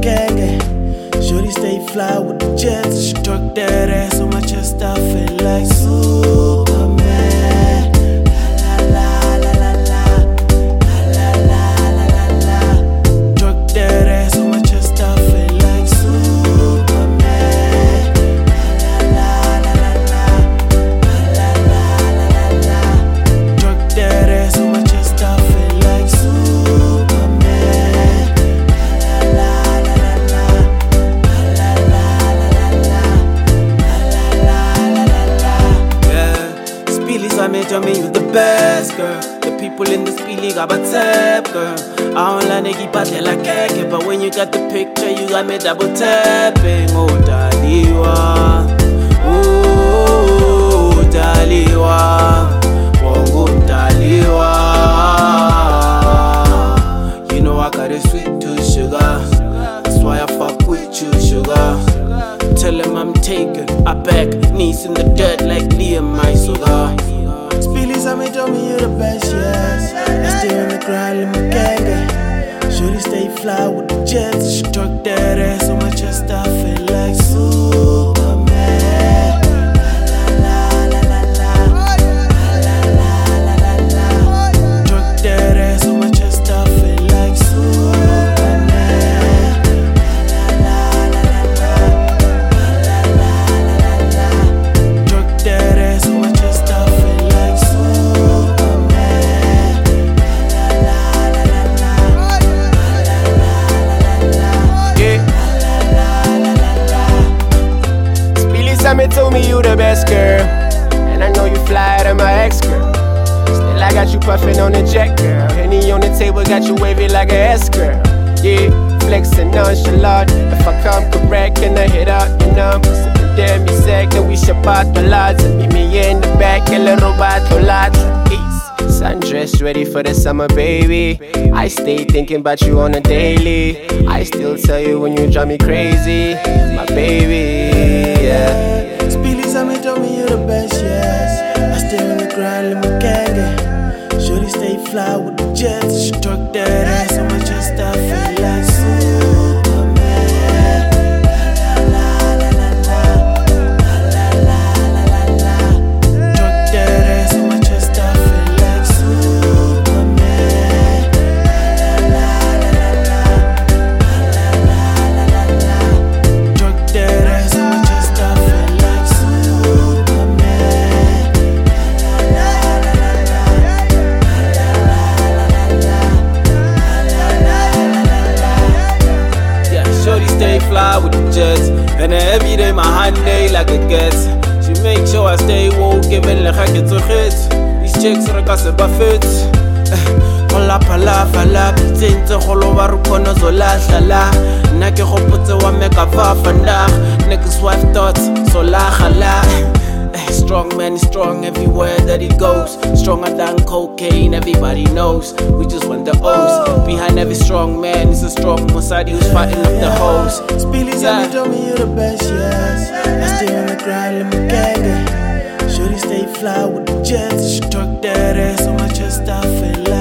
gang. Shorty stay fly with the jets. She twerk that ass on my chest. I feel like Superman. La la la la la la la la la la. Twerk that ass on my chest. I feel like Superman. La la la la la la la la. Twerk that ass on my chest. I feel like Superman. La la la la la la la la la. Yeah, Speelies, I made you you the best girl. The people in the Speely got a tap girl. I don't like Niki Pate like cake, but when you got the picture, you got me double tapping. Oh, Daliwa, oh, Daliwa, oh, Daliwa. You know I got it sweet to sugar. That's why I fuck with you, sugar. Tell him I'm taken, I back, knees in the dirt like Liam, my sugar. Speelies, I made me you the best, yes. I stay on the grind, let me gang. Shorty stay fly with the jets. She twerk that ass on my chest. I feel like Superman. La la la la la la la la la. Twerk that ass on my chest. I feel like Superman. La la la la la la la la. Twerk that ass on my chest. I feel like Superman. La la la la Speelies, I told me you the best girl, and I know you fly to my ex girl. Still I got you puffin' on the jet girl. Henny on the table got you wavy like a S girl. Yeah, flexin' nonchalant. If I come correct, can I hit out your numbers? Sippin' music, then we should part the lots. Meet me in the back, a little battle lots. Sundress ready for the summer, baby. I stay thinking about you on a daily. I still tell you when you drive me crazy, my baby, yeah. Speelies, I made me you the best, yes. I stay on the grind, let me gang. Shorty stay fly with the jets. She twerk that ass on my chest. I feel like Superman. La la la la la la la la la. Twerk that ass on my chest. I feel like Superman. La la la la la la la la. Twerk that ass on my chest. I feel like Superman. La la la la la. Yeah, shorty stay fly with the jets, and every day my hand day like a gets. She make sure I stay woke, giving like I get to hit. These chicks are a buffet. Hola pala fala, tinte holo baru kono zola shala. Nake hopute wa meka vafanda, niggas wife thoughts so la hala. Strong man is strong everywhere that he goes. Stronger than cocaine, everybody knows. We just want the O's. Behind every strong man is a strong Mossadi who's fighting up the hoes. Speelies, I told me you the best, yes. I stay on the grind, let me gang. Shorty stay fly with the jets. She twerk that ass on my chest. I feel like